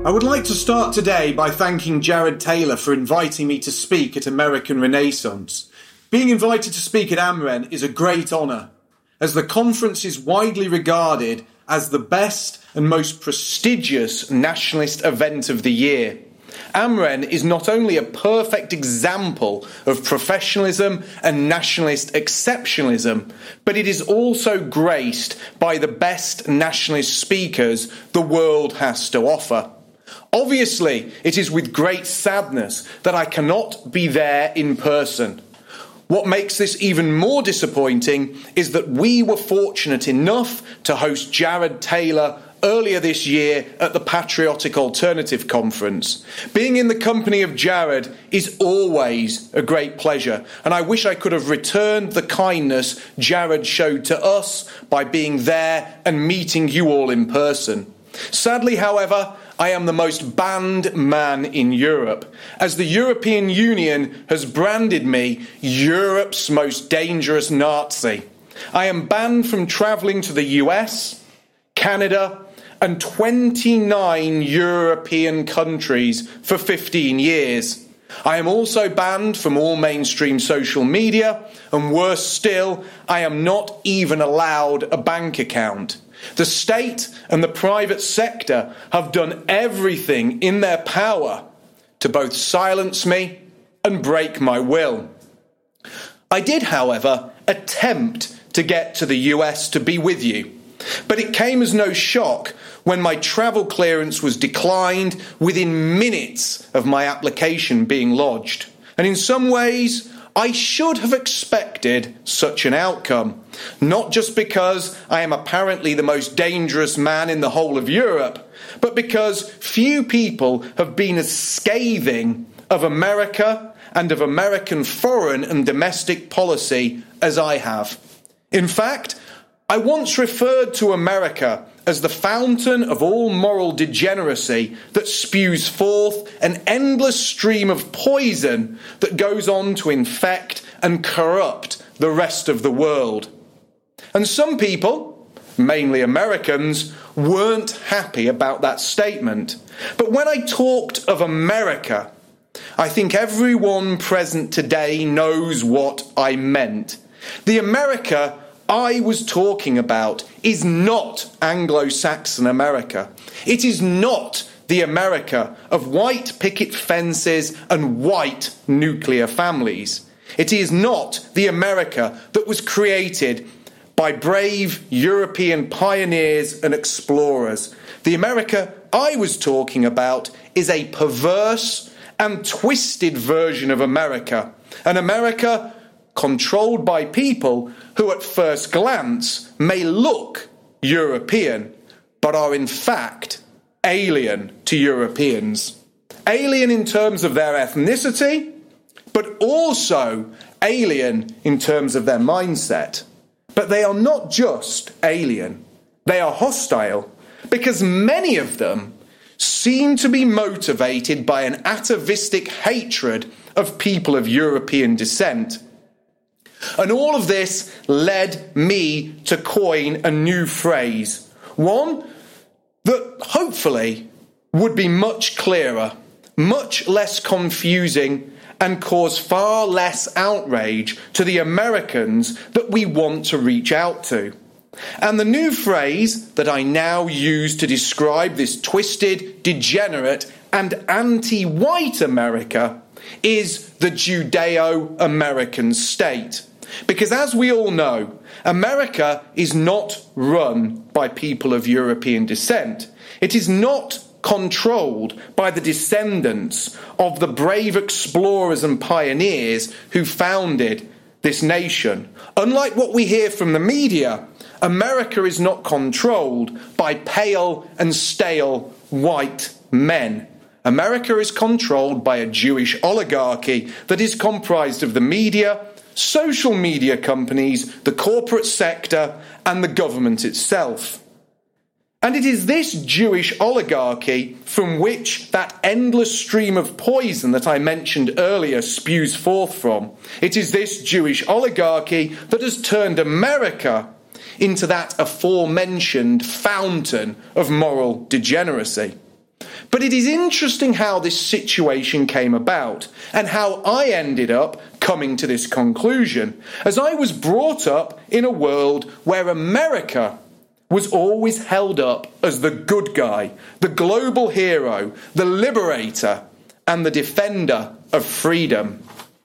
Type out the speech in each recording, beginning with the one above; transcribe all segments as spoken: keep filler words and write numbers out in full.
I would like to start today by thanking Jared Taylor for inviting me to speak at American Renaissance. Being invited to speak at AmRen is a great honour, as the conference is widely regarded as the best and most prestigious nationalist event of the year. AmRen is not only a perfect example of professionalism and nationalist exceptionalism, but it is also graced by the best nationalist speakers the world has to offer. Obviously, it is with great sadness that I cannot be there in person. What makes this even more disappointing is that we were fortunate enough to host Jared Taylor earlier this year at the Patriotic Alternative Conference. Being in the company of Jared is always a great pleasure, and I wish I could have returned the kindness Jared showed to us by being there and meeting you all in person. Sadly, however, I am the most banned man in Europe, as the European Union has branded me Europe's most dangerous Nazi. I am banned from travelling to the U S, Canada, and twenty-nine European countries for fifteen years. I am also banned from all mainstream social media, and worse still, I am not even allowed a bank account. The state and the private sector have done everything in their power to both silence me and break my will. I did, however, attempt to get to the U S to be with you, but it came as no shock when my travel clearance was declined within minutes of my application being lodged. And in some ways, I should have expected such an outcome, not just because I am apparently the most dangerous man in the whole of Europe, but because few people have been as scathing of America and of American foreign and domestic policy as I have. In fact, I once referred to America as the fountain of all moral degeneracy that spews forth an endless stream of poison that goes on to infect and corrupt the rest of the world. And some people, mainly Americans, weren't happy about that statement. But when I talked of America, I think everyone present today knows what I meant. The America I was talking about is not Anglo-Saxon America. It is not the America of white picket fences and white nuclear families. It is not the America that was created by brave European pioneers and explorers. The America I was talking about is a perverse and twisted version of America. An America controlled by people who at first glance may look European, but are in fact alien to Europeans. Alien in terms of their ethnicity, but also alien in terms of their mindset. But they are not just alien, they are hostile, because many of them seem to be motivated by an atavistic hatred of people of European descent. And all of this led me to coin a new phrase, one that hopefully would be much clearer, much less confusing, and cause far less outrage to the Americans that we want to reach out to. And the new phrase that I now use to describe this twisted, degenerate, and anti-white America is the Judeo-American state. Because as we all know, America is not run by people of European descent. It is not controlled by the descendants of the brave explorers and pioneers who founded this nation. Unlike what we hear from the media, America is not controlled by pale and stale white men. America is controlled by a Jewish oligarchy that is comprised of the media, social media companies, the corporate sector, and the government itself. And it is this Jewish oligarchy from which that endless stream of poison that I mentioned earlier spews forth from. It is this Jewish oligarchy that has turned America into that aforementioned fountain of moral degeneracy. But it is interesting how this situation came about and how I ended up coming to this conclusion, as I was brought up in a world where America was always held up as the good guy, the global hero, the liberator, and the defender of freedom.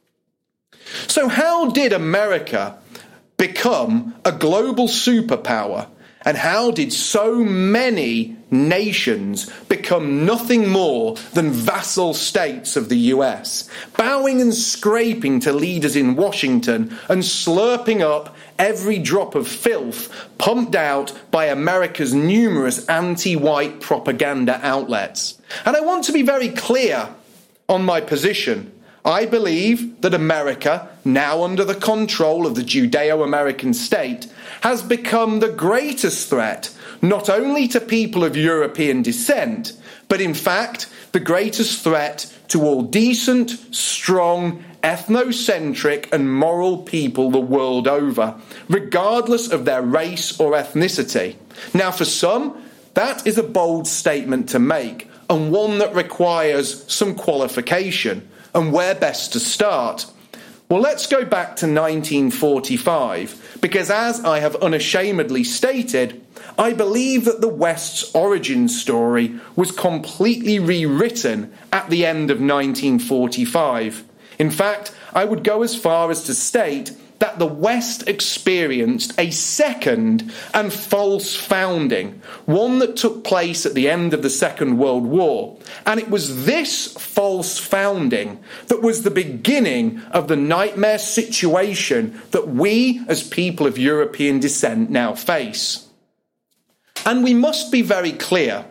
So how did America become a global superpower? And how did so many nations become nothing more than vassal states of the U S, bowing and scraping to leaders in Washington and slurping up every drop of filth pumped out by America's numerous anti-white propaganda outlets? And I want to be very clear on my position. I believe that America, now under the control of the Judeo-American state, has become the greatest threat, not only to people of European descent, but in fact, the greatest threat to all decent, strong, ethnocentric and moral people the world over, regardless of their race or ethnicity. Now, for some, that is a bold statement to make, and one that requires some qualification. And where best to start? Well, let's go back to nineteen forty-five, because as I have unashamedly stated, I believe that the West's origin story was completely rewritten at the end of nineteen forty-five. In fact, I would go as far as to state that the West experienced a second and false founding, one that took place at the end of the Second World War. And it was this false founding that was the beginning of the nightmare situation that we as people of European descent now face. And we must be very clear,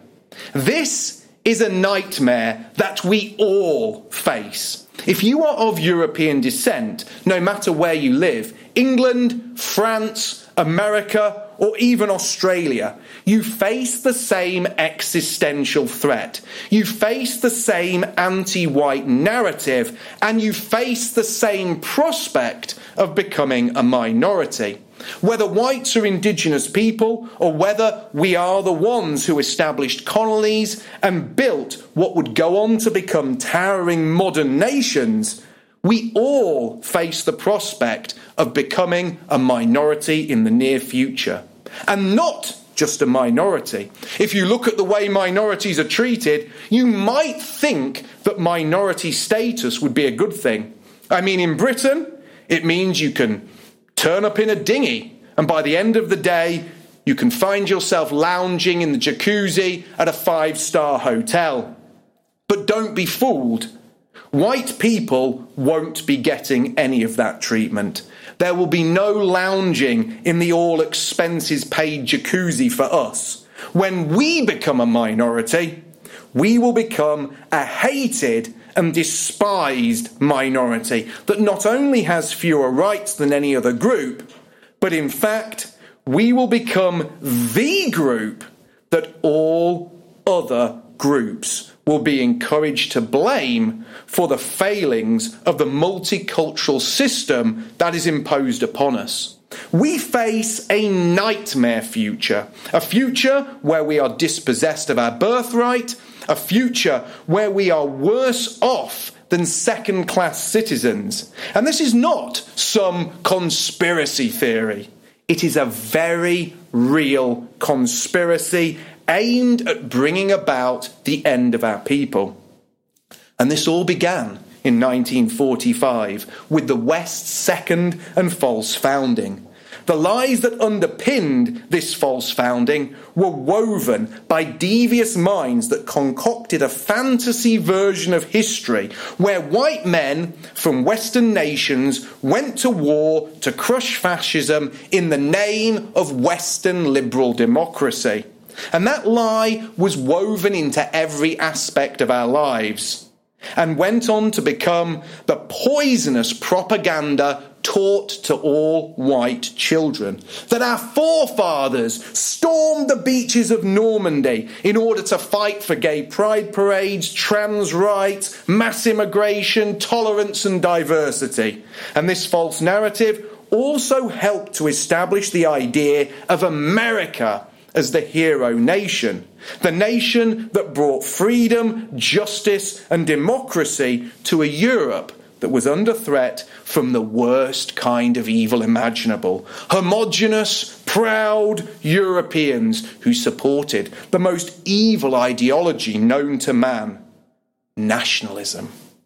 this is a nightmare that we all face. If you are of European descent, no matter where you live, England, France, America, or even Australia, you face the same existential threat. You face the same anti-white narrative, and you face the same prospect of becoming a minority. Whether whites are indigenous people, or whether we are the ones who established colonies and built what would go on to become towering modern nations, we all face the prospect of becoming a minority in the near future. And not just a minority. If you look at the way minorities are treated, you might think that minority status would be a good thing. I mean, in Britain, it means you can turn up in a dinghy, and by the end of the day, you can find yourself lounging in the jacuzzi at a five-star hotel. But don't be fooled. White people won't be getting any of that treatment. There will be no lounging in the all-expenses-paid jacuzzi for us. When we become a minority, we will become a hated and despised minority that not only has fewer rights than any other group, but in fact, we will become the group that all other groups will be encouraged to blame for the failings of the multicultural system that is imposed upon us. We face a nightmare future, a future where we are dispossessed of our birthright, a future where we are worse off than second-class citizens. And this is not some conspiracy theory. It is a very real conspiracy aimed at bringing about the end of our people. And this all began in nineteen forty-five with the West's second and false founding. The lies that underpinned this false founding were woven by devious minds that concocted a fantasy version of history where white men from Western nations went to war to crush fascism in the name of Western liberal democracy. And that lie was woven into every aspect of our lives and went on to become the poisonous propaganda taught to all white children, that our forefathers stormed the beaches of Normandy in order to fight for gay pride parades, trans rights, mass immigration, tolerance and diversity. And this false narrative also helped to establish the idea of America as the hero nation, the nation that brought freedom, justice and democracy to a Europe that was under threat from the worst kind of evil imaginable. Homogenous, proud Europeans who supported the most evil ideology known to man, nationalism.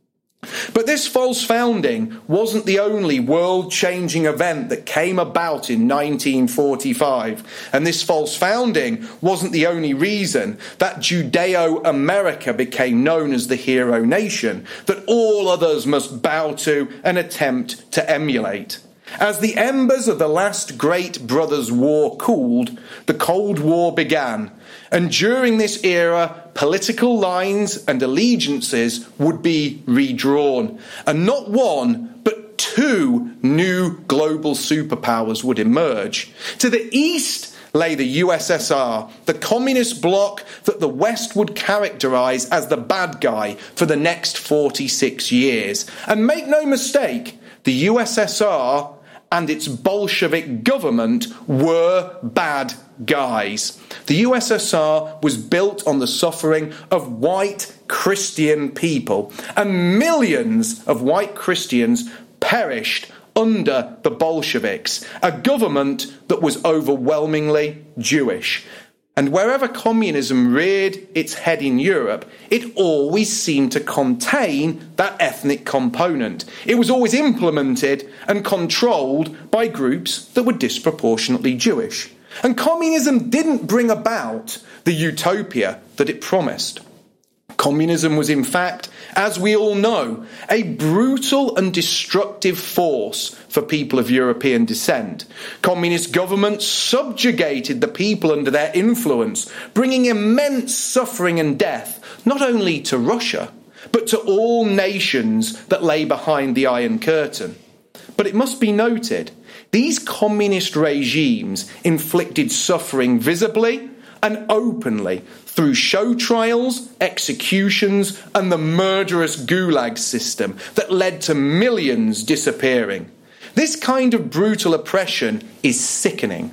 But this false founding wasn't the only world-changing event that came about in nineteen forty-five. And this false founding wasn't the only reason that Judeo-America became known as the hero nation, that all others must bow to and attempt to emulate. As the embers of the last great brothers' war cooled, the Cold War began. And during this era, political lines and allegiances would be redrawn. And not one, but two new global superpowers would emerge. To the east lay the U S S R, the communist bloc that the West would characterize as the bad guy for the next forty-six years. And make no mistake, the U S S R and its Bolshevik government were bad guys. The U S S R was built on the suffering of white Christian people, and millions of white Christians perished under the Bolsheviks, a government that was overwhelmingly Jewish. And wherever communism reared its head in Europe, it always seemed to contain that ethnic component. It was always implemented and controlled by groups that were disproportionately Jewish. And communism didn't bring about the utopia that it promised. Communism was, in fact, as we all know, a brutal and destructive force for people of European descent. Communist governments subjugated the people under their influence, bringing immense suffering and death, not only to Russia, but to all nations that lay behind the Iron Curtain. But it must be noted, these communist regimes inflicted suffering visibly and openly through show trials, executions, and the murderous gulag system that led to millions disappearing. This kind of brutal oppression is sickening.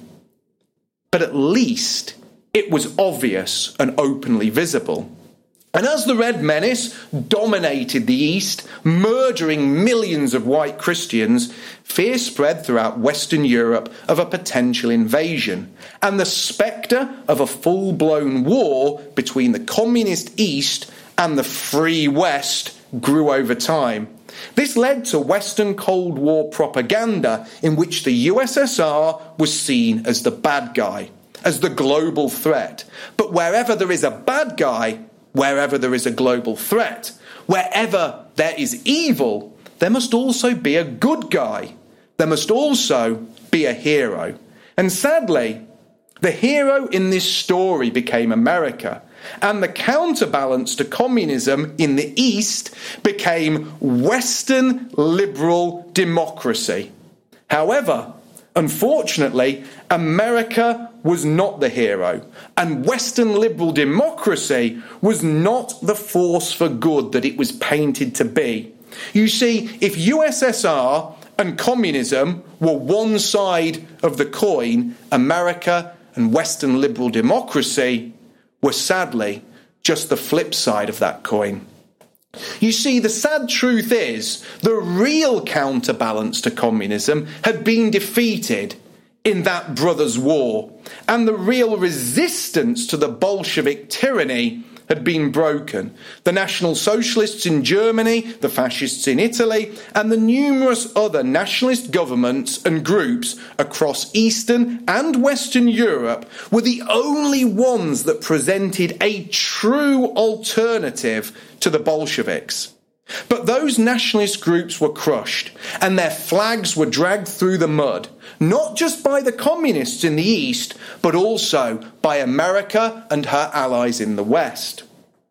But at least it was obvious and openly visible. And as the Red Menace dominated the East, murdering millions of white Christians, fear spread throughout Western Europe of a potential invasion, and the spectre of a full-blown war between the communist East and the free West grew over time. This led to Western Cold War propaganda in which the U S S R was seen as the bad guy, as the global threat. But wherever there is a bad guy, wherever there is a global threat, wherever there is evil, there must also be a good guy. There must also be a hero. And sadly, the hero in this story became America, and the counterbalance to communism in the East became Western liberal democracy. However, unfortunately, America was not the hero, and Western liberal democracy was not the force for good that it was painted to be. You see, if U S S R and communism were one side of the coin, America and Western liberal democracy were sadly just the flip side of that coin. You see, the sad truth is the real counterbalance to communism had been defeated in that brothers' war, and the real resistance to the Bolshevik tyranny had been broken. The National Socialists in Germany, the Fascists in Italy, and the numerous other nationalist governments and groups across Eastern and Western Europe were the only ones that presented a true alternative to the Bolsheviks. But those nationalist groups were crushed, and their flags were dragged through the mud, not just by the communists in the East, but also by America and her allies in the West.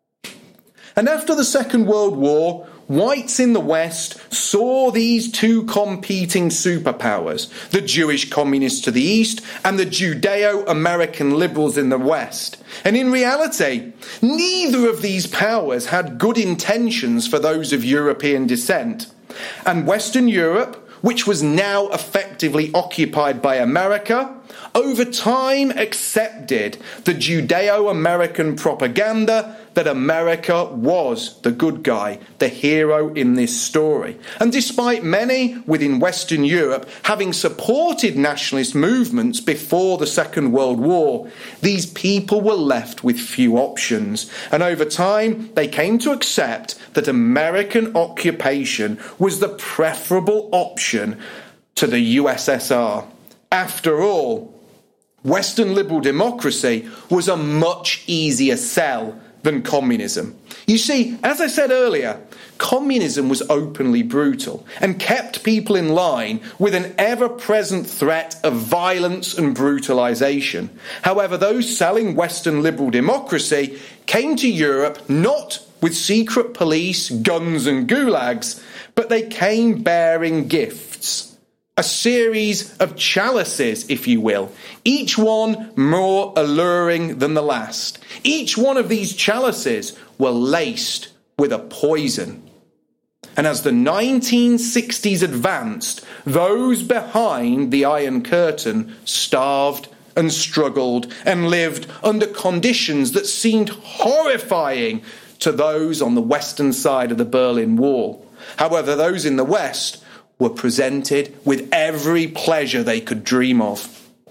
And after the Second World War, whites in the West saw these two competing superpowers, the Jewish communists to the East and the Judeo-American liberals in the West. And in reality, neither of these powers had good intentions for those of European descent. And Western Europe which was now effectively occupied by America, over time accepted the Judeo-American propaganda that America was the good guy, the hero in this story. And despite many within Western Europe having supported nationalist movements before the Second World War, these people were left with few options. And over time, they came to accept that American occupation was the preferable option to the U S S R. After all, Western liberal democracy was a much easier sell than communism. You see, as I said earlier, communism was openly brutal and kept people in line with an ever-present threat of violence and brutalization. However, those selling Western liberal democracy came to Europe not with secret police, guns and gulags, but they came bearing gifts. A series of chalices, if you will, each one more alluring than the last. Each one of these chalices were laced with a poison. And as the nineteen sixties advanced, those behind the Iron Curtain starved and struggled and lived under conditions that seemed horrifying to those on the western side of the Berlin Wall. However, those in the West were presented with every pleasure they could dream of.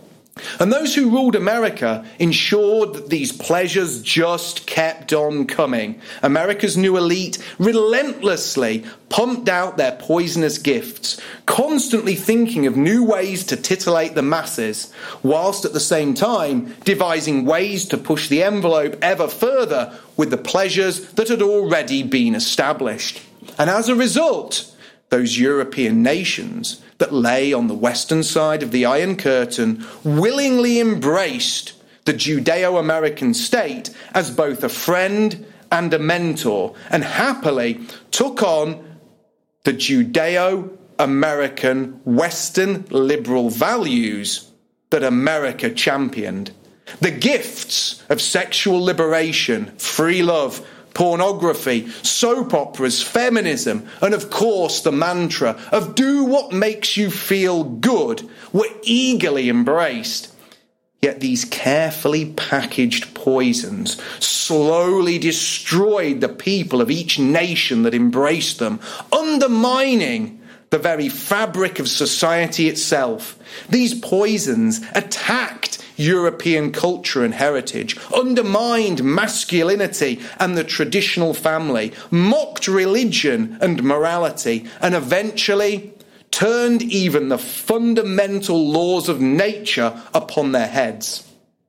And those who ruled America ensured that these pleasures just kept on coming. America's new elite relentlessly pumped out their poisonous gifts, constantly thinking of new ways to titillate the masses, whilst at the same time devising ways to push the envelope ever further with the pleasures that had already been established. And as a result, those European nations that lay on the western side of the Iron Curtain willingly embraced the Judeo-American state as both a friend and a mentor, and happily took on the Judeo-American Western liberal values that America championed. The gifts of sexual liberation, free love, pornography, soap operas, feminism, and of course the mantra of do what makes you feel good were eagerly embraced. Yet these carefully packaged poisons slowly destroyed the people of each nation that embraced them, undermining the very fabric of society itself. These poisons attacked European culture and heritage, undermined masculinity and the traditional family, mocked religion and morality, and eventually turned even the fundamental laws of nature upon their heads.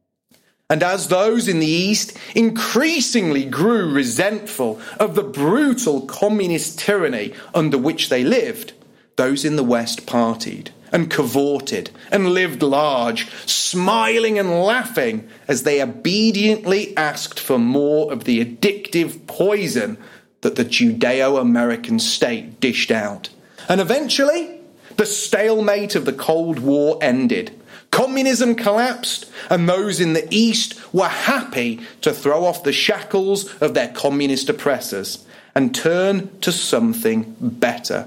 And as those in the East increasingly grew resentful of the brutal communist tyranny under which they lived, those in the West partied and cavorted and lived large, smiling and laughing as they obediently asked for more of the addictive poison that the Judeo-American state dished out. And eventually, the stalemate of the Cold War ended. Communism collapsed, and those in the East were happy to throw off the shackles of their communist oppressors and turn to something better.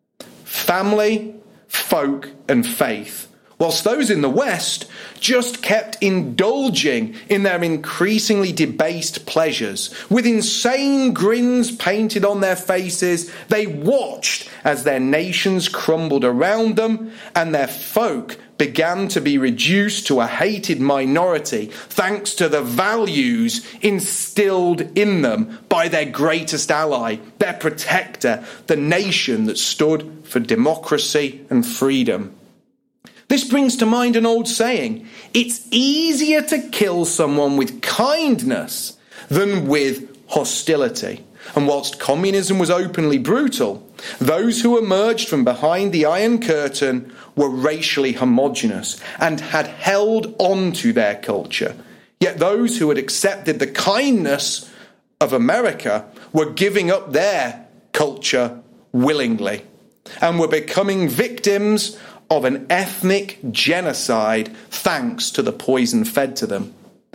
Family, folk and faith, whilst those in the West just kept indulging in their increasingly debased pleasures. With insane grins painted on their faces, they watched as their nations crumbled around them and their folk began to be reduced to a hated minority thanks to the values instilled in them by their greatest ally, their protector, the nation that stood for democracy and freedom. This brings to mind an old saying: it's easier to kill someone with kindness than with hostility. And whilst communism was openly brutal, those who emerged from behind the Iron Curtain were racially homogenous and had held on to their culture. Yet those who had accepted the kindness of America were giving up their culture willingly and were becoming victims of an ethnic genocide thanks to the poison fed to them.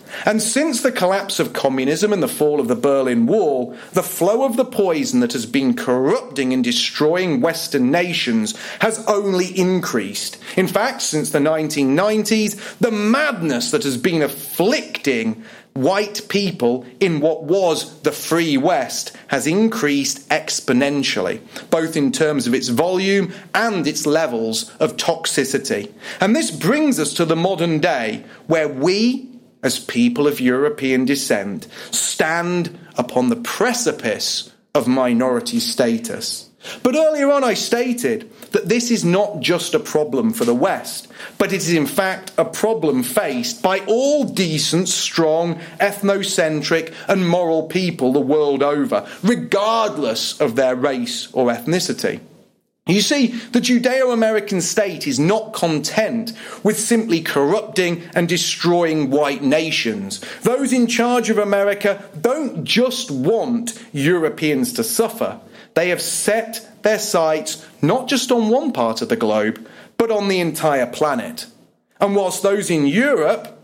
And since the collapse of communism and the fall of the Berlin Wall, the flow of the poison that has been corrupting and destroying Western nations has only increased. In fact, since the nineteen nineties, the madness that has been afflicting white people in what was the free West has increased exponentially, both in terms of its volume and its levels of toxicity. And this brings us to the modern day, where we, as people of European descent, stand upon the precipice of minority status. But earlier on I stated that this is not just a problem for the West, but it is in fact a problem faced by all decent, strong, ethnocentric and moral people the world over, regardless of their race or ethnicity. You see, the Judeo-American state is not content with simply corrupting and destroying white nations. Those in charge of America don't just want Europeans to suffer. They have set their sights not just on one part of the globe, but on the entire planet. And whilst those in Europe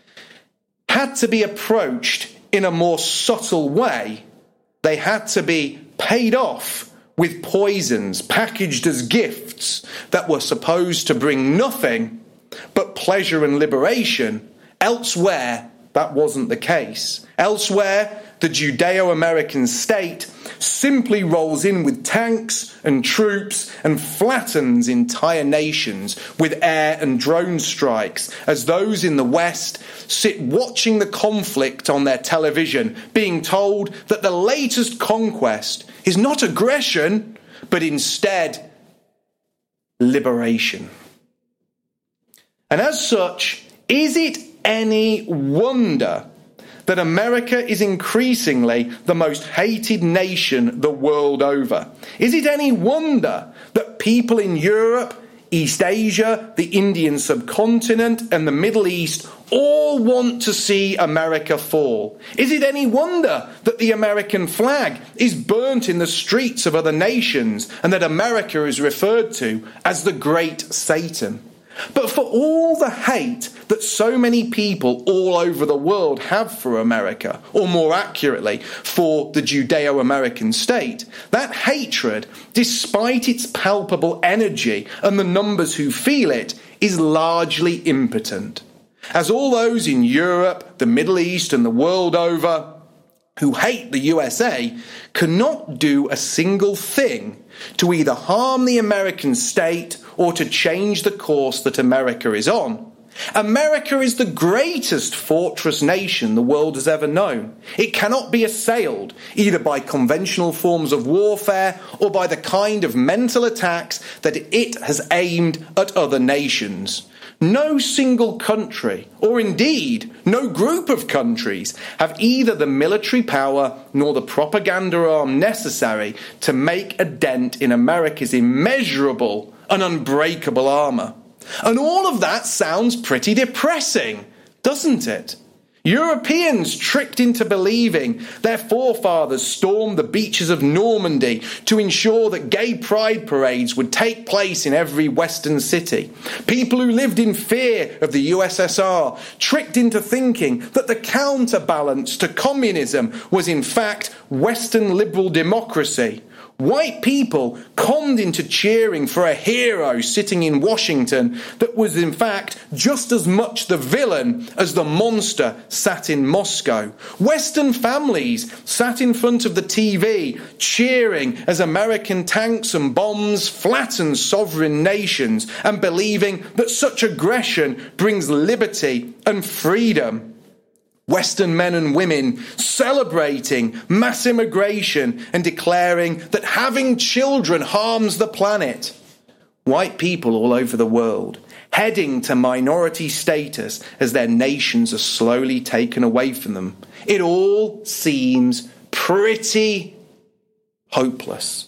had to be approached in a more subtle way, they had to be paid off with poisons packaged as gifts that were supposed to bring nothing but pleasure and liberation. Elsewhere, that wasn't the case. Elsewhere, the Judeo-American state simply rolls in with tanks and troops and flattens entire nations with air and drone strikes, as those in the West sit watching the conflict on their television, being told that the latest conquest is not aggression, but instead liberation. And as such, is it any wonder that America is increasingly the most hated nation the world over? Is it any wonder that people in Europe, East Asia, the Indian subcontinent, and the Middle East all want to see America fall? Is it any wonder that the American flag is burnt in the streets of other nations and that America is referred to as the Great Satan? But for all the hate that so many people all over the world have for America, or more accurately, for the Judeo-American state, that hatred, despite its palpable energy and the numbers who feel it, is largely impotent. As all those in Europe, the Middle East and the world over who hate the U S A cannot do a single thing to either harm the American state or to change the course that America is on. America is the greatest fortress nation the world has ever known. It cannot be assailed either by conventional forms of warfare or by the kind of mental attacks that it has aimed at other nations. No single country, or indeed no group of countries, have either the military power nor the propaganda arm necessary to make a dent in America's immeasurable and unbreakable armour. And all of that sounds pretty depressing, doesn't it? Europeans tricked into believing their forefathers stormed the beaches of Normandy to ensure that gay pride parades would take place in every Western city. People who lived in fear of the U S S R tricked into thinking that the counterbalance to communism was in fact Western liberal democracy. White people conned into cheering for a hero sitting in Washington that was in fact just as much the villain as the monster sat in Moscow. Western families sat in front of the T V cheering as American tanks and bombs flattened sovereign nations and believing that such aggression brings liberty and freedom. Western men and women celebrating mass immigration and declaring that having children harms the planet. White people all over the world heading to minority status as their nations are slowly taken away from them. It all seems pretty hopeless.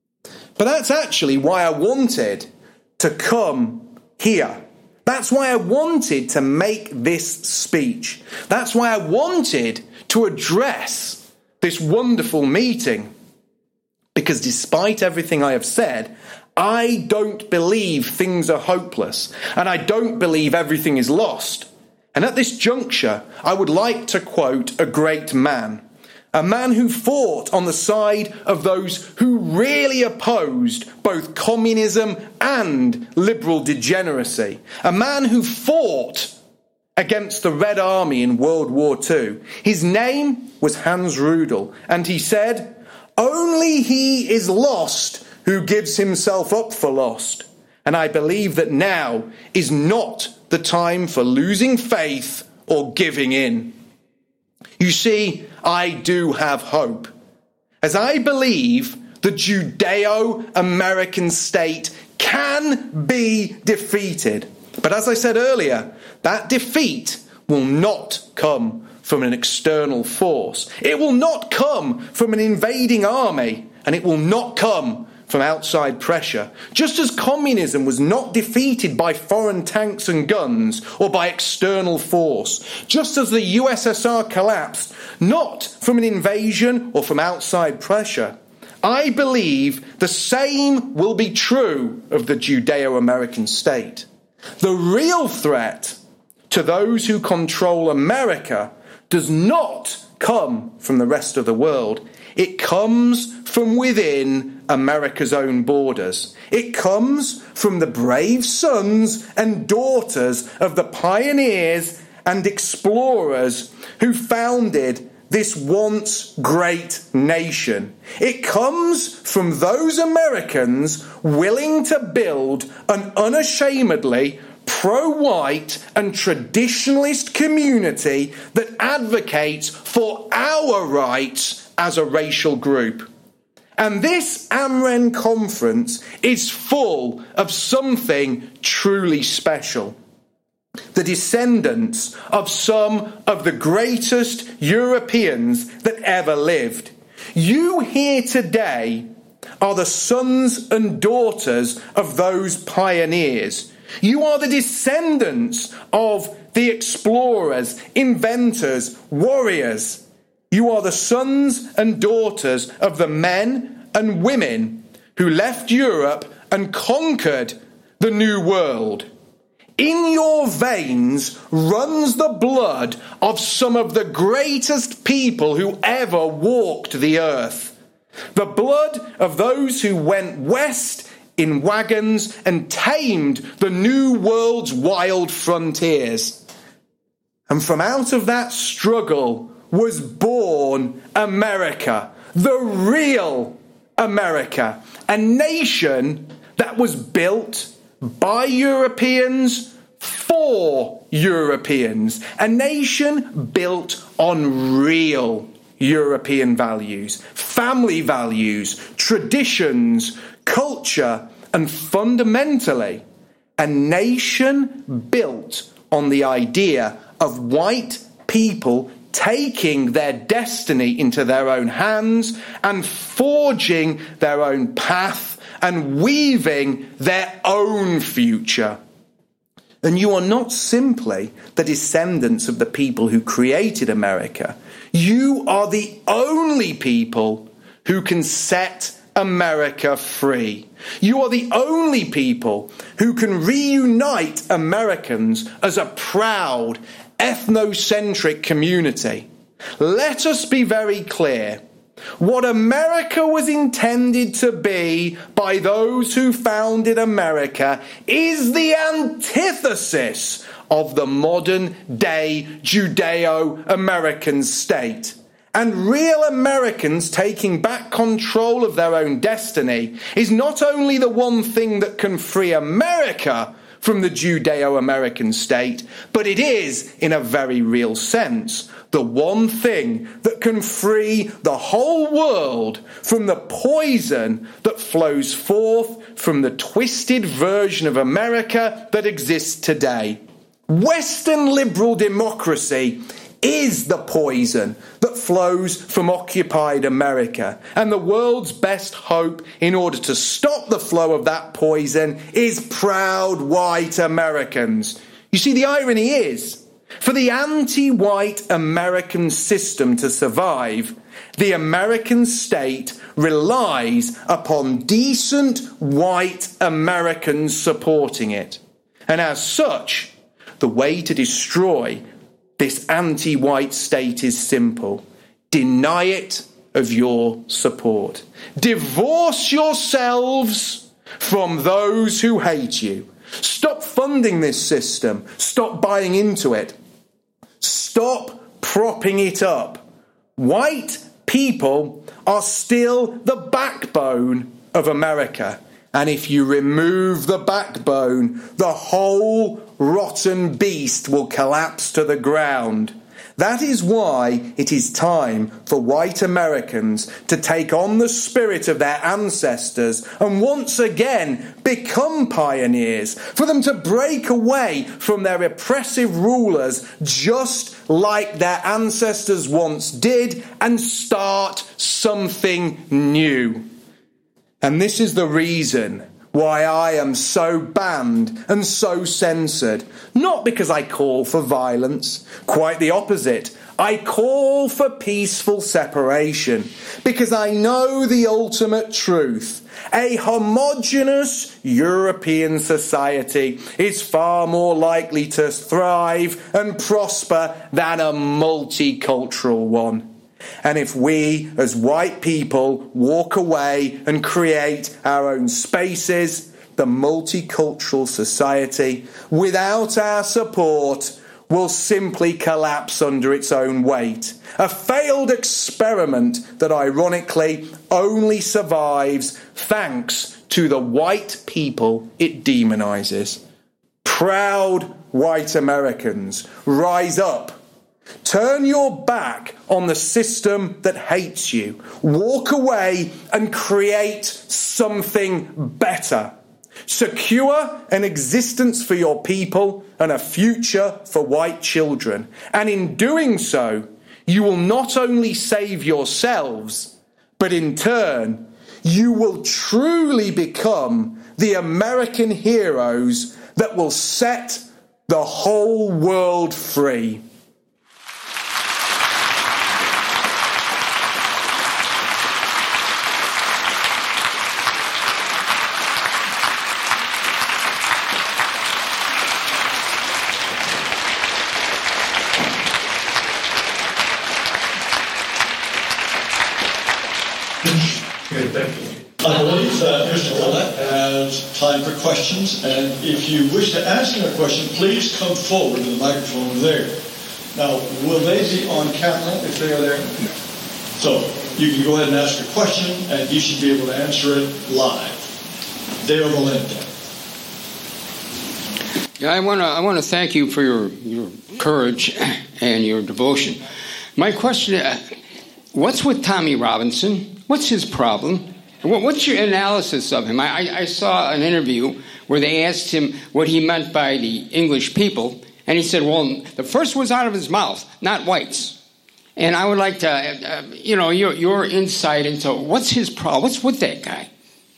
But that's actually why I wanted to come here. That's why I wanted to make this speech. That's why I wanted to address this wonderful meeting. Because despite everything I have said, I don't believe things are hopeless. And I don't believe everything is lost. And at this juncture, I would like to quote a great man, a man who fought on the side of those who really opposed both communism and liberal degeneracy, a man who fought against the Red Army in World War Two. His name was Hans Rudel, and he said, "Only he is lost who gives himself up for lost." And I believe that now is not the time for losing faith or giving in. You see, I do have hope, as I believe the Judeo-American state can be defeated. But as I said earlier, that defeat will not come from an external force. It will not come from an invading army, and it will not come from outside pressure. Just as communism was not defeated by foreign tanks and guns or by external force, just as the U S S R collapsed not from an invasion or from outside pressure, I believe the same will be true of the Judeo-American state. The real threat to those who control America does not come from the rest of the world. It comes from within America's own borders. It comes from the brave sons and daughters of the pioneers and explorers who founded this once great nation. It comes from those Americans willing to build an unashamedly pro-white and traditionalist community that advocates for our rights as a racial group. And this AmRen conference is full of something truly special. The descendants of some of the greatest Europeans that ever lived. You here today are the sons and daughters of those pioneers. You are the descendants of the explorers, inventors, warriors. You are the sons and daughters of the men and women who left Europe and conquered the New World. In your veins runs the blood of some of the greatest people who ever walked the earth. The blood of those who went west in wagons and tamed the New World's wild frontiers. And from out of that struggle was born America, the real America, a nation that was built by Europeans for Europeans, a nation built on real European values, family values, traditions, culture, and fundamentally, a nation built on the idea of white people taking their destiny into their own hands and forging their own path and weaving their own future. And you are not simply the descendants of the people who created America. You are the only people who can set America free. You are the only people who can reunite Americans as a proud, ethnocentric community. Let us be very clear. What America was intended to be by those who founded America is the antithesis of the modern day Judeo-American state. And real Americans taking back control of their own destiny is not only the one thing that can free America from the Judeo-American state, but it is, in a very real sense, the one thing that can free the whole world from the poison that flows forth from the twisted version of America that exists today. Western liberal democracy is the poison that flows from occupied America. And the world's best hope in order to stop the flow of that poison is proud white Americans. You see, the irony is, for the anti-white American system to survive, the American state relies upon decent white Americans supporting it. And as such, The way to destroy this anti-white state is simple. Deny it of your support. Divorce yourselves from those who hate you. Stop funding this system. Stop buying into it. Stop propping it up. White people are still the backbone of America. And if you remove the backbone, the whole rotten beast will collapse to the ground. That is why it is time for white Americans to take on the spirit of their ancestors and once again become pioneers, for them to break away from their oppressive rulers just like their ancestors once did and start something new. And this is the reason why I am so banned and so censored. Not because I call for violence, quite the opposite. I call for peaceful separation, because I know the ultimate truth. A homogeneous European society is far more likely to thrive and prosper than a multicultural one. And if we, as white people, walk away and create our own spaces, the multicultural society, without our support, will simply collapse under its own weight. A failed experiment that ironically only survives thanks to the white people it demonizes. Proud white Americans, rise up. Turn your back on the system that hates you. Walk away and create something better. Secure an existence for your people and a future for white children. And in doing so, you will not only save yourselves, but in turn, you will truly become the American heroes that will set the whole world free. I believe uh, Mister Willett has time for questions, and if you wish to ask him a question, please come forward to the microphone there. Now, will they be on camera if they are there? So, you can go ahead and ask a question, and you should be able to answer it live. Dale Valente. Yeah, I want to I want to thank you for your, your courage and your devotion. My question, uh, what's with Tommy Robinson? What's his problem? What's your analysis of him? I, I saw an interview where they asked him what he meant by the English people, and he said, well, the first was out of his mouth, not whites. And I would like to, uh, you know, your, your insight into what's his problem, what's with that guy?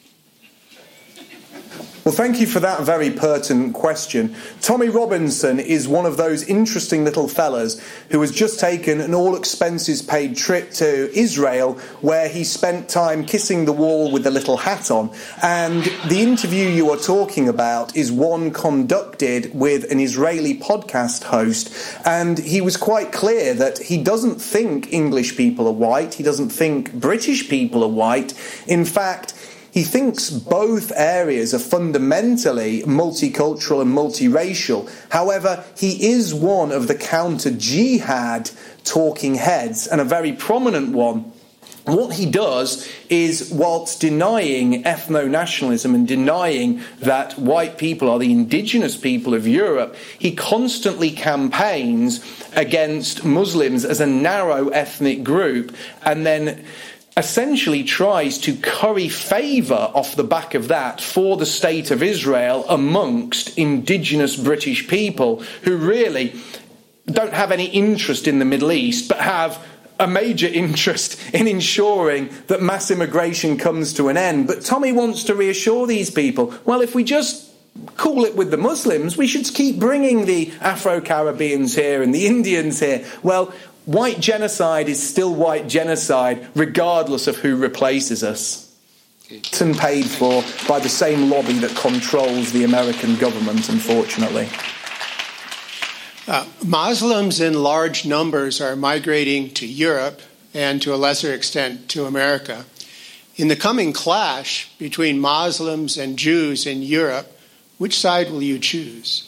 Well, thank you for that very pertinent question. Tommy Robinson is one of those interesting little fellas who has just taken an all-expenses-paid trip to Israel, where he spent time kissing the wall with the little hat on. And the interview you are talking about is one conducted with an Israeli podcast host, and he was quite clear that he doesn't think English people are white, he doesn't think British people are white. In fact, he thinks both areas are fundamentally multicultural and multiracial. However, he is one of the counter-jihad talking heads, and a very prominent one. What he does is, whilst denying ethno-nationalism and denying that white people are the indigenous people of Europe, he constantly campaigns against Muslims as a narrow ethnic group, and then essentially tries to curry favour off the back of that for the state of Israel amongst indigenous British people who really don't have any interest in the Middle East, but have a major interest in ensuring that mass immigration comes to an end. But Tommy wants to reassure these people, well, if we just cool it with the Muslims, we should keep bringing the Afro-Caribbeans here and the Indians here. Well, white genocide is still white genocide, regardless of who replaces us. And paid for by the same lobby that controls the American government, unfortunately. Uh, Muslims in large numbers are migrating to Europe and to a lesser extent to America. In the coming clash between Muslims and Jews in Europe, which side will you choose?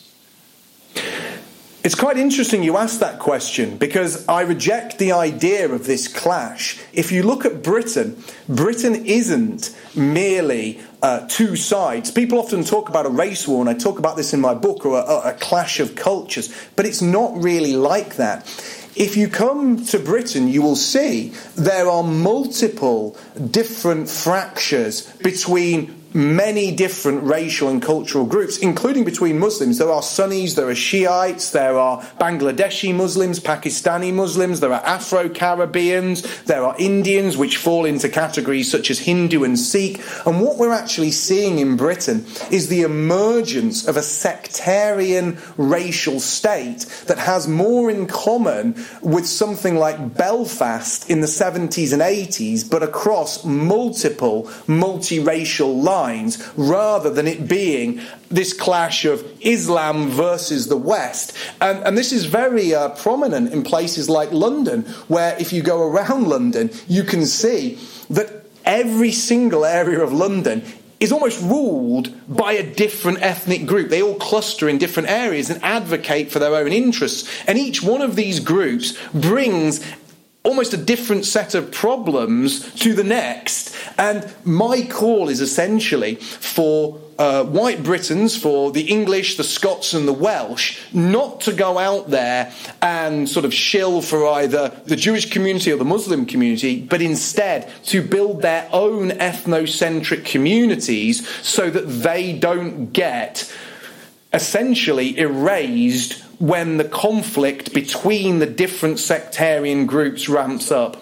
It's quite interesting you asked that question, because I reject the idea of this clash. If you look at Britain, Britain isn't merely uh, two sides. People often talk about a race war, and I talk about this in my book, or a, a clash of cultures, but it's not really like that. If you come to Britain, you will see there are multiple different fractures between many different racial and cultural groups, including between Muslims. There are Sunnis, there are Shiites, there are Bangladeshi Muslims, Pakistani Muslims, there are Afro-Caribbeans, there are Indians, which fall into categories such as Hindu and Sikh. And what we're actually seeing in Britain is the emergence of a sectarian racial state that has more in common with something like Belfast in the seventies and eighties, but across multiple multiracial lines, rather than it being this clash of Islam versus the West. And, and this is very uh, prominent in places like London, where if you go around London, you can see that every single area of London is almost ruled by a different ethnic group. They all cluster in different areas and advocate for their own interests. And each one of these groups brings almost a different set of problems to the next. And my call is essentially for uh, white Britons, for the English, the Scots and the Welsh, not to go out there and sort of shill for either the Jewish community or the Muslim community, but instead to build their own ethnocentric communities so that they don't get essentially erased when the conflict between the different sectarian groups ramps up.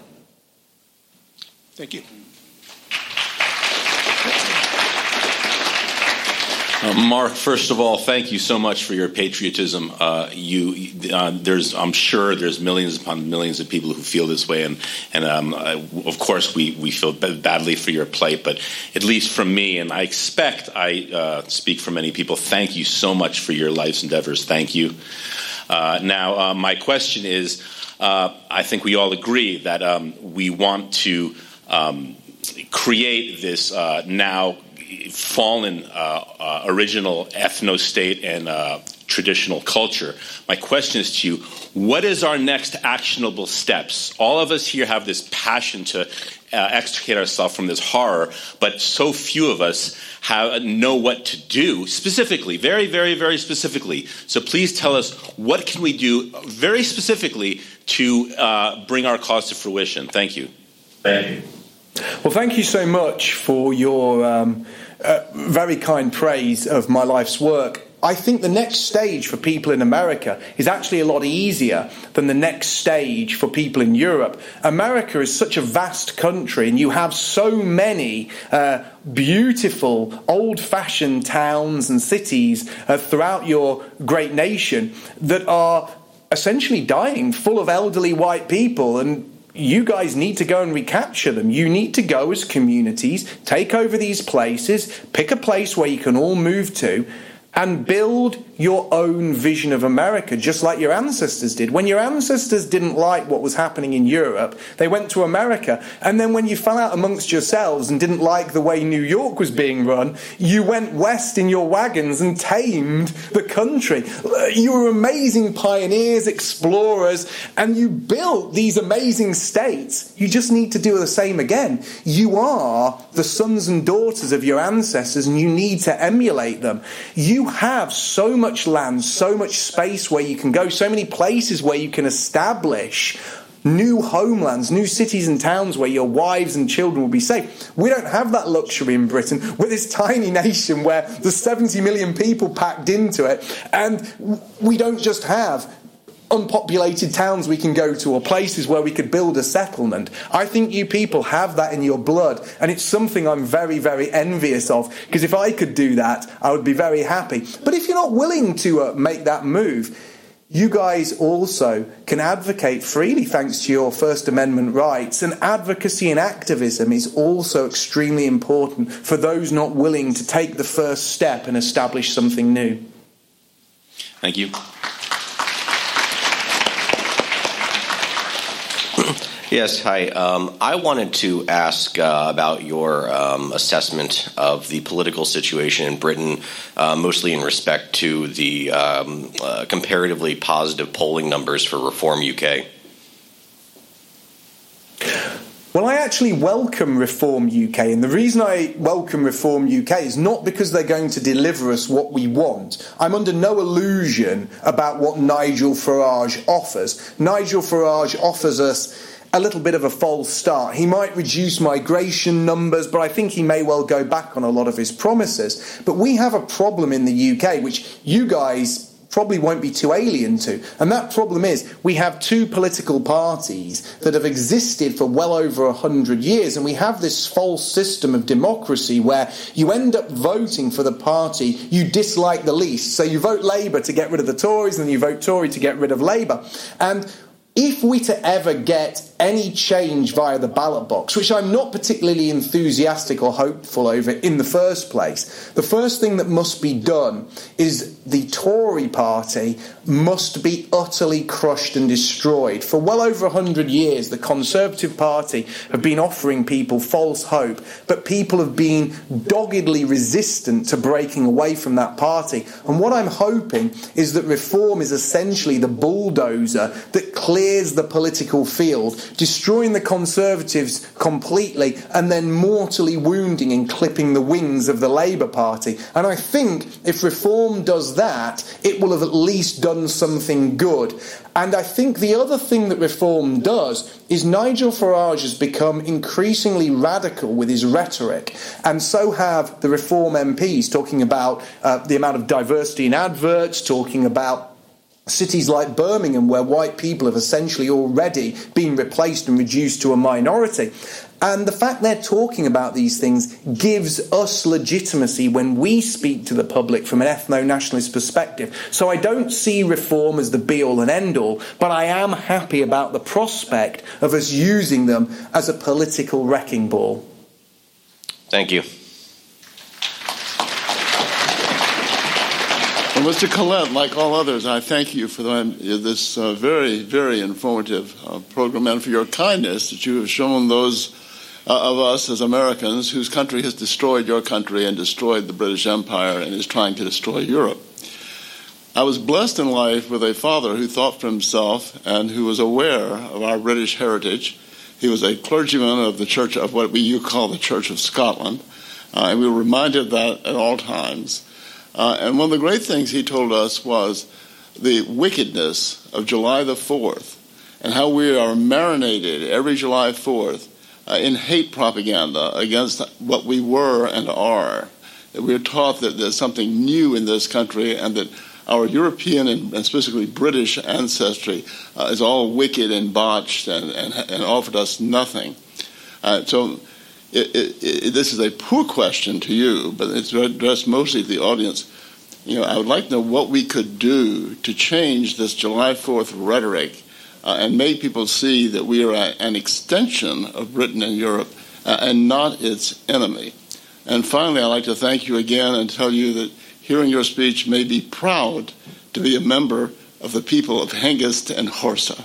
Thank you. Uh, Mark, first of all, thank you so much for your patriotism. Uh, you, uh, there's, I'm sure, there's millions upon millions of people who feel this way, and and um, uh, of course we we feel badly for your plight. But at least from me, and I expect I uh, speak for many people, thank you so much for your life's endeavors. Thank you. Uh, now, uh, my question is, uh, I think we all agree that um, we want to um, create this uh, now fallen uh, uh, original ethno-state and uh, traditional culture. My question is to you, what is our next actionable steps? All of us here have this passion to uh, extricate ourselves from this horror, but so few of us have, know what to do specifically, very, very, very specifically. So please tell us, what can we do very specifically to uh, bring our cause to fruition? Thank you. Thank you. Well, thank you so much for your um, uh, very kind praise of my life's work. I think the next stage for people in America is actually a lot easier than the next stage for people in Europe. America is such a vast country, and you have so many uh, beautiful, old-fashioned towns and cities uh, throughout your great nation that are essentially dying, full of elderly white people, and you guys need to go and recapture them. You need to go as communities, take over these places, pick a place where you can all move to, and build your own vision of America, just like your ancestors did. When your ancestors didn't like what was happening in Europe, they went to America. And then when you fell out amongst yourselves and didn't like the way New York was being run, you went west in your wagons and tamed the country. You were amazing pioneers, explorers, and you built these amazing states. You just need to do the same again. You are the sons and daughters of your ancestors, and you need to emulate them. You have so much land, so much space where you can go, so many places where you can establish new homelands, new cities and towns where your wives and children will be safe. We don't have that luxury in Britain. We're this tiny nation where there's seventy million people packed into it, and we don't just have unpopulated towns we can go to or places where we could build a settlement. I think you people have that in your blood, and it's something I'm very, very envious of, because if I could do that, I would be very happy. But if you're not willing to uh, make that move, you guys also can advocate freely thanks to your First Amendment rights, and advocacy and activism is also extremely important for those not willing to take the first step and establish something new. Thank you. Yes, hi. Um, I wanted to ask uh, about your um, assessment of the political situation in Britain, uh, mostly in respect to the um, uh, comparatively positive polling numbers for Reform U K. Well, I actually welcome Reform U K, and the reason I welcome Reform U K is not because they're going to deliver us what we want. I'm under no illusion about what Nigel Farage offers. Nigel Farage offers us a little bit of a false start. He might reduce migration numbers, but I think he may well go back on a lot of his promises. But we have a problem in the U K, which you guys probably won't be too alien to. And that problem is we have two political parties that have existed for well over a hundred years, and we have this false system of democracy where you end up voting for the party you dislike the least. So you vote Labour to get rid of the Tories, and then you vote Tory to get rid of Labour. And if we to ever get any change via the ballot box, which I'm not particularly enthusiastic or hopeful over in the first place, the first thing that must be done is the Tory party must be utterly crushed and destroyed. For well over a hundred years, the Conservative Party have been offering people false hope, but people have been doggedly resistant to breaking away from that party. And what I'm hoping is that Reform is essentially the bulldozer that clears the political field, destroying the Conservatives completely and then mortally wounding and clipping the wings of the Labour Party. And I think if Reform does that, it will have at least done something good. And I think the other thing that Reform does is Nigel Farage has become increasingly radical with his rhetoric, and so have the Reform M Ps, talking about uh, the amount of diversity in adverts, talking about cities like Birmingham where white people have essentially already been replaced and reduced to a minority. And the fact they're talking about these things gives us legitimacy when we speak to the public from an ethno-nationalist perspective. So I don't see Reform as the be-all and end-all, but I am happy about the prospect of us using them as a political wrecking ball. Thank you. Well, Mister Collette, like all others, I thank you for the, this uh, very, very informative uh, program and for your kindness that you have shown those uh, of us as Americans whose country has destroyed your country and destroyed the British Empire and is trying to destroy Europe. I was blessed in life with a father who thought for himself and who was aware of our British heritage. He was a clergyman of the church of what we you call the Church of Scotland, uh, and we were reminded of that at all times. Uh, and one of the great things he told us was the wickedness of July the fourth and how we are marinated every July fourth uh, in hate propaganda against what we were and are. That we are taught that there's something new in this country and that our European and, and specifically British ancestry uh, is all wicked and botched and, and, and offered us nothing. Uh, so It, it, it, this is a poor question to you, but it's addressed mostly to the audience. You know, I would like to know what we could do to change this July fourth rhetoric uh, and make people see that we are a, an extension of Britain and Europe uh, and not its enemy. And finally, I'd like to thank you again and tell you that hearing your speech made me proud to be a member of the people of Hengist and Horsa.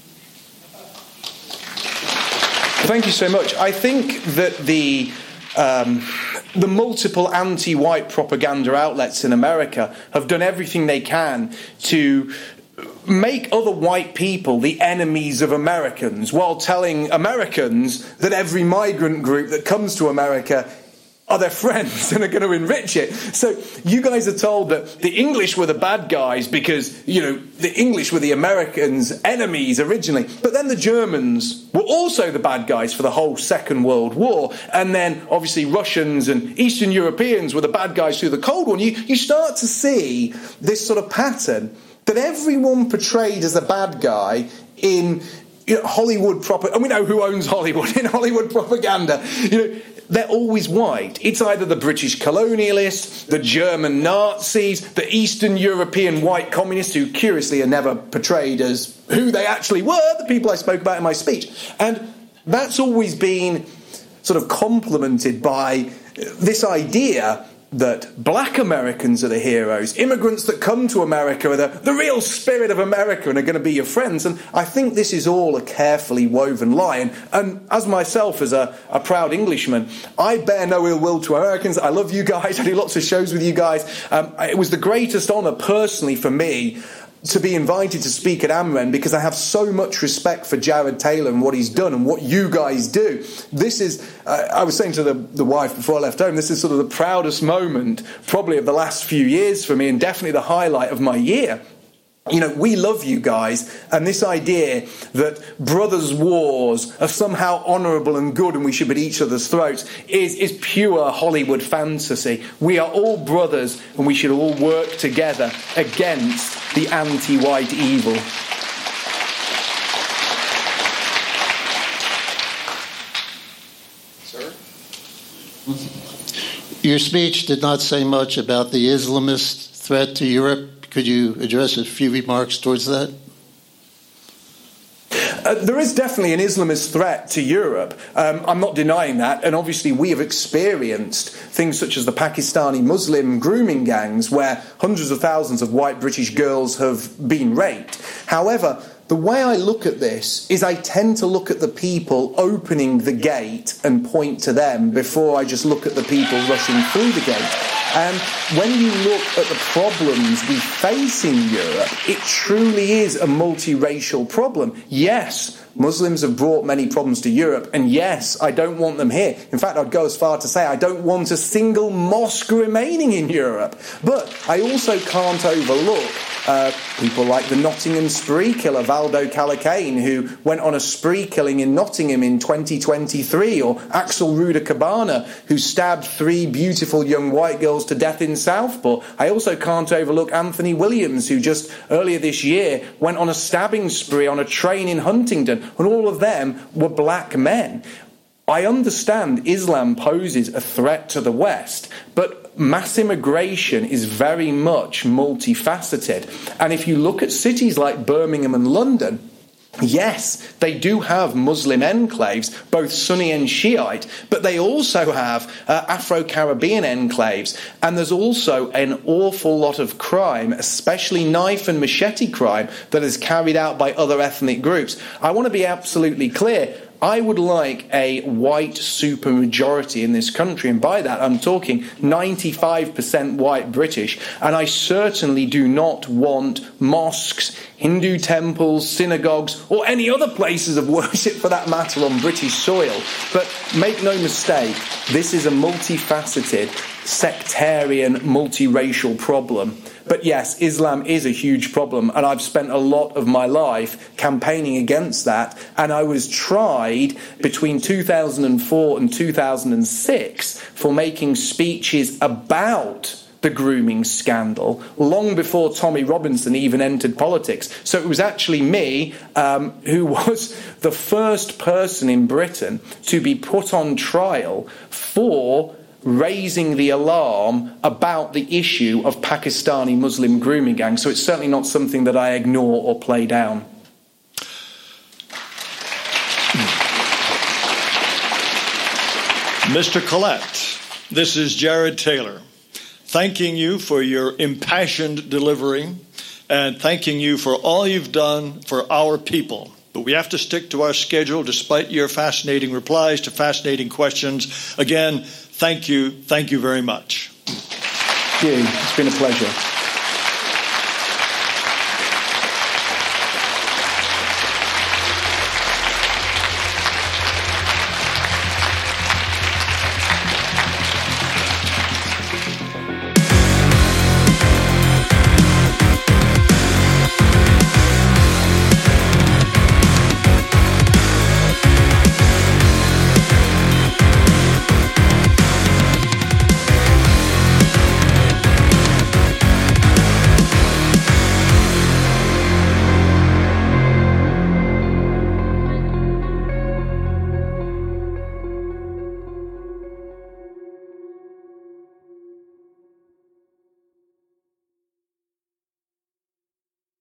Thank you so much. I think that the um, the multiple anti-white propaganda outlets in America have done everything they can to make other white people the enemies of Americans while telling Americans that every migrant group that comes to America are their friends and are going to enrich it. So you guys are told that the English were the bad guys because, you know, the English were the Americans' enemies originally. But then the Germans were also the bad guys for the whole Second World War. And then, obviously, Russians and Eastern Europeans were the bad guys through the Cold War. And you, you start to see this sort of pattern that everyone portrayed as a bad guy in you know, Hollywood propaganda. And we know who owns Hollywood in Hollywood propaganda. You know, they're always white. It's either the British colonialists, the German Nazis, the Eastern European white communists who curiously are never portrayed as who they actually were, the people I spoke about in my speech. And that's always been sort of complemented by this idea that black Americans are the heroes. Immigrants that come to America are the, the real spirit of America and are going to be your friends. And I think this is all a carefully woven lie. And, and as myself, as a, a proud Englishman, I bear no ill will to Americans. I love you guys. I do lots of shows with you guys. Um, it was the greatest honour personally for me to be invited to speak at AmRen, because I have so much respect for Jared Taylor and what he's done and what you guys do. This is, uh, I was saying to the, the wife before I left home, this is sort of the proudest moment probably of the last few years for me, and definitely the highlight of my year. You know, we love you guys, and this idea that brothers' wars are somehow honourable and good and we should be at each other's throats is, is pure Hollywood fantasy. We are all brothers and we should all work together against the anti-white evil. Sir? Your speech did not say much about the Islamist threat to Europe. Could you address a few remarks towards that? Uh, there is definitely an Islamist threat to Europe. Um, I'm not denying that. And obviously we have experienced things such as the Pakistani Muslim grooming gangs, where hundreds of thousands of white British girls have been raped. However, the way I look at this is I tend to look at the people opening the gate and point to them before I just look at the people rushing through the gate. And when you look at the problems we face in Europe, it truly is a multiracial problem. Yes, Muslims have brought many problems to Europe, and yes, I don't want them here. In fact, I'd go as far to say I don't want a single mosque remaining in Europe. But I also can't overlook uh, people like the Nottingham spree killer, Valdo Calacane, who went on a spree killing in Nottingham in twenty twenty-three, or Axel Ruda-Cabana, who stabbed three beautiful young white girls to death in Southport. I also can't overlook Anthony Williams, who just earlier this year went on a stabbing spree on a train in Huntingdon, and all of them were black men. I understand Islam poses a threat to the West, but mass immigration is very much multifaceted. And if you look at cities like Birmingham and London, yes, they do have Muslim enclaves, both Sunni and Shiite, but they also have uh, Afro-Caribbean enclaves. And there's also an awful lot of crime, especially knife and machete crime, that is carried out by other ethnic groups. I want to be absolutely clear. I would like a white supermajority in this country, and by that I'm talking ninety-five percent white British, and I certainly do not want mosques, Hindu temples, synagogues, or any other places of worship for that matter on British soil. But make no mistake, this is a multifaceted, sectarian, multiracial problem. But yes, Islam is a huge problem, and I've spent a lot of my life campaigning against that, and I was tried between two thousand four and two thousand six for making speeches about the grooming scandal long before Tommy Robinson even entered politics. So it was actually me um, who was the first person in Britain to be put on trial for raising the alarm about the issue of Pakistani Muslim grooming gangs. So it's certainly not something that I ignore or play down. Mister Collette, this is Jared Taylor, thanking you for your impassioned delivery and thanking you for all you've done for our people. But we have to stick to our schedule despite your fascinating replies to fascinating questions. Again, thank you. Thank you very much. Thank you. It's been a pleasure.